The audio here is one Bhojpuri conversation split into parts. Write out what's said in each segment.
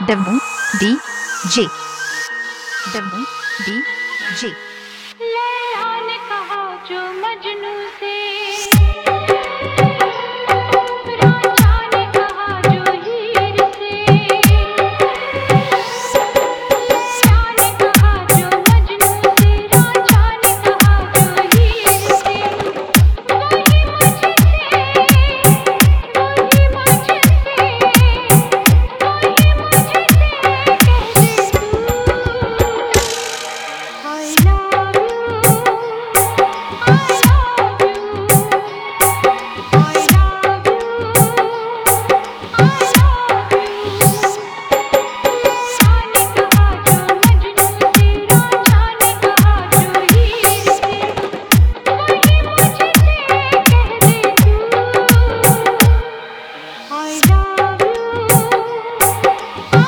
Dabbu D J Dabbu D जे। लैला ने कहा जो मजनू से, रांझा ने कहा जो हीर से। लैला ने कहा जो मजनू से, रांझा ने कहा जो हीर से। वही मुझसे, वही मुझसे, वही मुझसे कह दे तू I love you, I love you, I love you, I love you। लैला ने कहा जो मजनू से, रांझा ने कहा जो हीर से। वही मुझसे कह दे तू I love you, I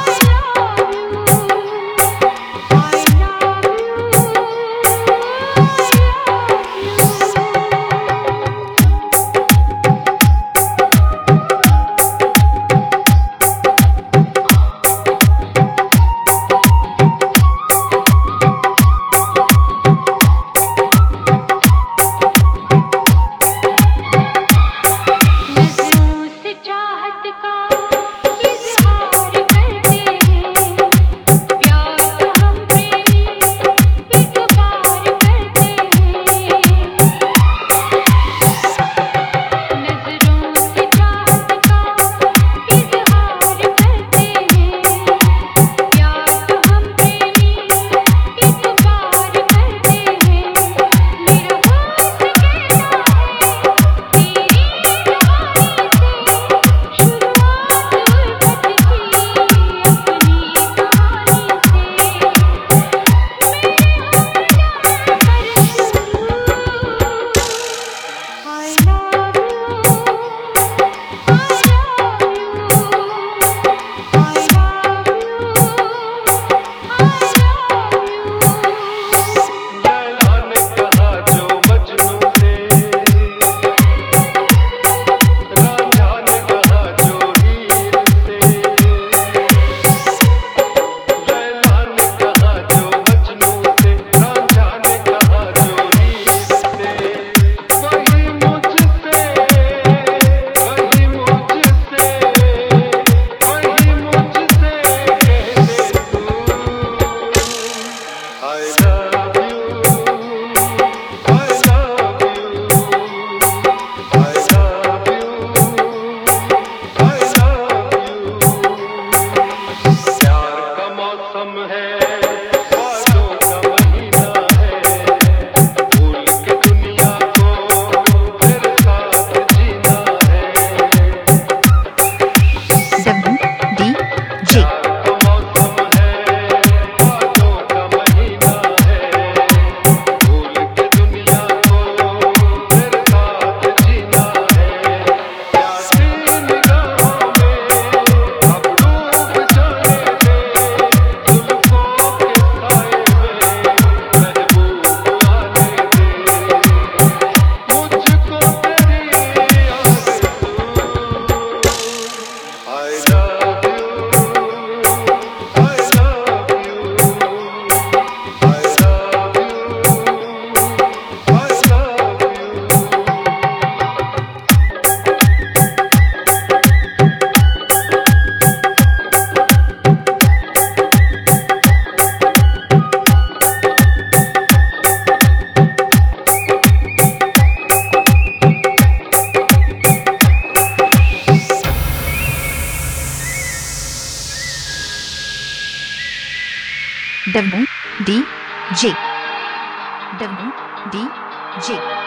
नज़रों से चाहत का इज़हार करते हैं, प्यार तो हम प्रेमी एक बार करते हैं। नज़रों से चाहत का इज़हार करते हैं, प्यार तो हम प्रेमी एक बार करते हैं। मेरा होश कहता है तेरी जुबानी से शुरुआत भटकी अपनी कहानी से। मेरे होठों पर शुरू I love you, I love you, I love you, I love you। लैला ने कहा जो मजनू से, रांझा ने कहा जो हीर से। लैला ने कहा जो मजनू से, रांझा ने कहा जो हीर से। वही मुझसे, वही मुझसे, वही मुझसे कह दे तू I love you, I love you, I love you, I love you। प्यार का मौसम है, बादों का महीना है, भूल के दुनिया को तेरे साथ जीना है। डब्बू डी जे प्यार का मौसम है, बादों का महीना है, भूल के दुनिया को तेरे साथ जीना है। प्यासी निगाहों में अब डूब जाने दे, जुल्फों के साए में महबूब आने दे। मुझको तेरी आरज़ू I love you, I love you, I love you, I Dabbu D J Dabbu D जे।